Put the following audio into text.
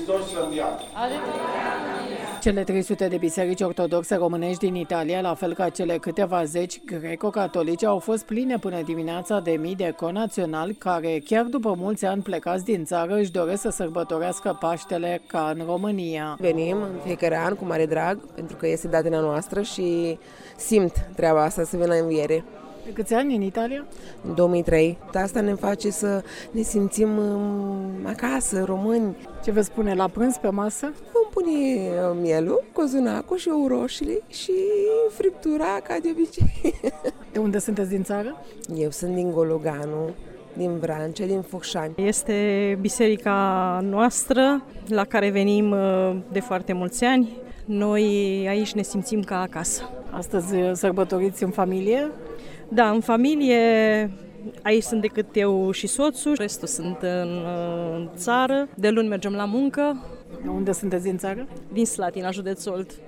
Hristos să înviat! Cele 300 de biserici ortodoxe românești din Italia, la fel ca cele câteva zeci greco-catolice, au fost pline până dimineața de mii de conaționali care, chiar după mulți ani plecați din țară, își doresc să sărbătorească Paștele ca în România. Venim în fiecare an cu mare drag, pentru că este datina noastră și simt treaba asta să vin la înviere. De câți ani în Italia? În 2003. Asta ne face să ne simțim acasă, români. Ce vă spune la prânz pe masă? Vom pune mielul, cozunacul și roșiile și friptura ca de obicei. De unde sunteți din țară? Eu sunt din Gologanu, din Vrancea, din Focșani. Este biserica noastră la care venim de foarte mulți ani. Noi aici ne simțim ca acasă. Astăzi sărbătoriți în familie? Da, în familie. Aici sunt decât eu și soțul, restul sunt în țară. De luni mergem la muncă. De unde sunteți din țară? Din Slatina, județ Olt.